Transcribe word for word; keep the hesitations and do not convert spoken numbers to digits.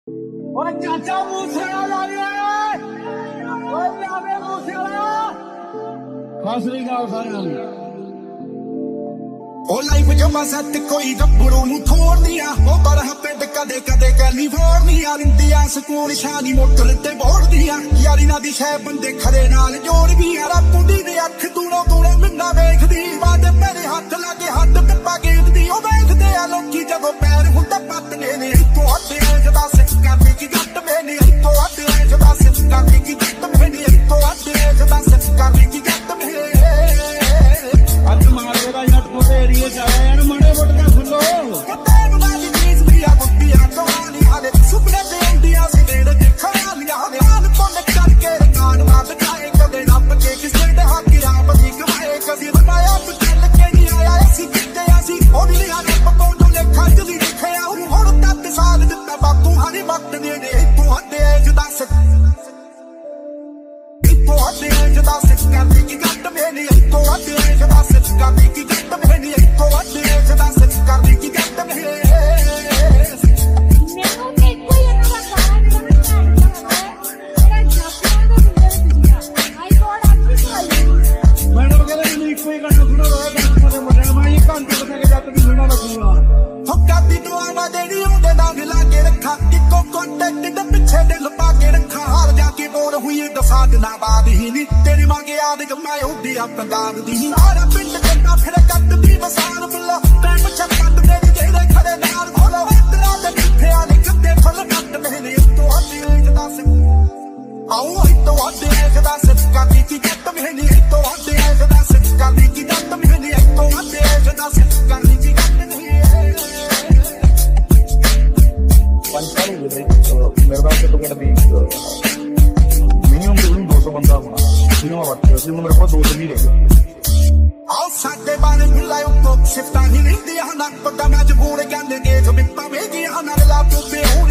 ਓਏ ਚਾਚਾ ਮੂਸੇਵਾਲਾ ਲਾ ਗਿਆ ਓਏ ਲਿਆਵੇ ਮੂਸੇਵਾਲਾ ਖਾਸਰੀ ਗਾਲ ਸਾਰਿਆਂ ਨੂੰ ਉਹ ਲਾਈਫ ਜਮਾ ਸੱਤ ਕੋਈ ਗੱਭਰੂ ਨੂੰ ਥੋੜਦੀਆਂ ਉਹ ਬਰਹ ਪਿੰਡ ਕਦੇ ਕਦੇ ਕੈਲੀਫੋਰਨੀਆ ਰਿੰਦੀਆਂ ਸਕੂਲ ਸ਼ਾਨੀ ਮੋਟਰ ਤੇ ਬੋੜਦੀਆਂ ਯਾਰੀ ਨਾ ਦੀ ਸ਼ੈ ਬੰਦੇ ਖਰੇ ਨਾਲ ਜੋੜਦੀਆਂ ਰੱਬੁੰਦੀ ਦੇ ਅੱਖ ਦੂਰੋਂ ਦੂਰੋਂ ਮਿੰਨਾ ਵੇਖਦੀ ਬਾਦ ਮੇਰੇ ਹੱਥ ਲਾਗੇ ਹੱਥ ਟੱਪਾ ਗੇੜਦੀ ਉਹ ਵੇਖਦੇ ਆ ਲੋਕੀ ਜਦੋਂ ਪੈਰ ਹੁੰਦਾ ਪੱਤਨੇ ਨੇ ਇੱਥੋਂ ਹੱਥੇ ਜਦਾ ਸਿੱਖ ਕਰਦੀ ਕੀ ਗੱਟ ਮੈਨੇ ਇੱਥੋਂ ਹੱਥੇ ਜਦਾ ਸਿੱਖ ਕਰਦੀ ਕੀ ਗੱਟ ਮੈਨੇ ਇੱਥੋਂ ਹੱਥੇ ਜਦਾ ਸਿੱਖ ਕਰਦੀ ਕੀ ਗੱਟ ਮੈਨੇ ਅੱਜ ਮਾਰੇ ਦਾ ਜੱਟ ਕੋਟੇ ਏਰੀਏ ਚ ਆਇਆ ਇਹਨੂੰ ਮੜੇ ਮੁੱਟ ਕੇ ਸੁਣੋ ਕਿਤੇ ਵਾਲੀ ਚੀਜ਼ ਵੀ ਆ ਬੁੱਧੀਆਂ ਕਹਾਣੀ ਹਾਲੇ ਸੁਪਨੇ ਦੇ ਇੰਡੀਆ ਸੀ ਦੇ ਦੇ ਖਾਲੀਆਂ ਹਾਲੇ ਆਨ ਕੋਲ ਕਰਕੇ ਰਕਾਨ ਮਾਂ ਬਚਾਏ ਕਦੇ ਰੱਬ ਕੇ ਕਿਸੇ ਦੇ ਹੱਕ ਆਪ ਦੀ ਕਮਾਏ ਕਦੀ ਰਮਾਇਆ ਬਚਲ ਕੇ ਨਹੀਂ ਆਇਆ ਅਸੀਂ ਕਿਤੇ ਅਸੀਂ ਉਹ ਵੀ ਆ ਰੱਬ ਕੋਲ ਜੋ ਲੇਖਾ ਜਲੀ ਲਿਖਿਆ ਉਹ ਹੁਣ ਤੱਕ ਸਾਲ ਦਿੱਤਾ ਬਾਪੂ ਹਾਰੇ ਵਕਤ ਦੇ ਨੇ ਇੱਥੋਂ ਹੱਦੇ ਜਦਾ ਸਿੱਖ ਇੱਥੋਂ ਹੱਦੇ ਜਦਾ ਸਿੱਖ ਕਰਦੀ ਕੀ ਗੱਟ ਮੈਨੇ ਇੱਥੋਂ ਹੱਦੇ ਜਦਾ ਸਿੱਖ ਕਰਦੀ ਕੀ ਗੱਟ ਮੈਨੇ ਇੱਥੋਂ ਹੱਦੇ ਜਦਾ ਸਿੱਖ ਕਰਦੀ ਕੀ ਗੱਟ ਮੈਨੇ ਮੈਨੂੰ ਤੇ ਕੋਈ ਇਹਨਾਂ ਦਾ ਕਾਰਨ ਨਹੀਂ ਚਾਹੀਦਾ ਮੇਰਾ ਜਾਪਾਂ ਦਾ ਮੁੰਡਾ ਹੈ ਆਈ ਗੋਡ ਐਪੀ ਮੈਡਮ ਕਹਿੰਦੇ ਮੈਨੂੰ ਇੱਕੋ ਹੀ ਗਾਣਾ ਸੁਣਾ ਰੋਇਆ ਗਾਣਾ ਦੇ ਮੁੰਡੇ ਨੂੰ ਮੈਂ ਇਹ ਘੰਟੇ ਬਤਾ ਕੇ ਜੱਟ ਵੀ ਸੁਣਾ ਲੱਗੂਗਾ ਹੁੱਕਾ ਦੀ ਦੁਆਵਾਂ ਦੇਣੀ ਉਹਦੇ ਨਾਲ ਲਾ ਕੇ ਰੱਖਾਂ ਇੱਕੋ ਕੰਟੈਕਟ ਦੇ ਪਿੱਛੇ ਦਿਲ ਪਾ ਕੇ ਰੱਖਾਂ ਹਾਰ ਜਾ ਕੇ ਮੋੜ ਹੋਈ ਦਸਾਂ ਦਿਨਾਂ ਬਾਅਦ ਹੀ ਨੀ ਤੇਰੀ ਮੰਗ ਯਾਦ ਕਮਾਏ ਹੁੰਦੀ ਆ ਪੰਜਾਬ ਦੀ ਸਾਰਾ ਪਿੰਡ ਚੰਗਾ ਫਿਰ ਕੱਟ ਦੀ ਮਸਾਨ ਬੁੱਲਾ ਟਾਈਮ ਛੱਪਤ ਦੇ ਜਿਹੜੇ ਖੜੇ ਨਾਲ ਖੋਲੋ ਤੇਰਾ ਦੇ ਕਿੱਥਿਆਂ ਨੇ ਕਿੱਥੇ ਫਲ ਕੱਟ ਮੈਨੇ ਇੱਥੋਂ ਹੱਦੇ ਜਦਾ ਸਿੱਖ ਆਓ ਇੱਥੋਂ ਹੱਦੇ ਜਦਾ ਸਿੱਖ ਕਰਦੀ ਕੀ ਗੱਟ ਮੈਨੇ ਇੱਥੋਂ ਹੱਦੇ ਜਦਾ ਸਿੱਖ ਕਰਦੀ ਕੀ ਗੱਟ ਮੈਨੇ ਇੱਥੋਂ ਹੱਦੇ ਜਦਾ ਸਿੱਖ ਕਰਦੀ ਕੀ ਗੱਟ ਨਹੀਂ ਪੰਚਾਲੀ ਦੇ ਮੇਰੇ ਨਾਲ ਕਿਤੋਂ ਕਿਤੇ ਵੀ ਮਿਨੀਮਮ ਦੇ ਦੋ ਸੌ ਬੰਦਾ ਹੋਣਾ ਜਿਹਨੂੰ ਮੈਂ ਵਰਤਿਆ ਸੀ ਮੇਰੇ ਕੋਲ ਦੋ ਦਿਨ ਹੀ ਰਹਿ ਗਏ ਆਓ ਸਾਡੇ ਬਾਰੇ ਮਿਲਾਇ ਉੱਤੋਂ ਸਿਫਤਾਂ ਹੀ ਰਹਿੰਦੀਆਂ ਨੱਕ ਪੱਟਾ ਮਜਬੂਰ ਕਹਿੰਦੇ ਗੇਟ ਵਿੱਚ ਪਵੇਗੀ ਨਾਲ ਲਾ ਪੁੱਤੇ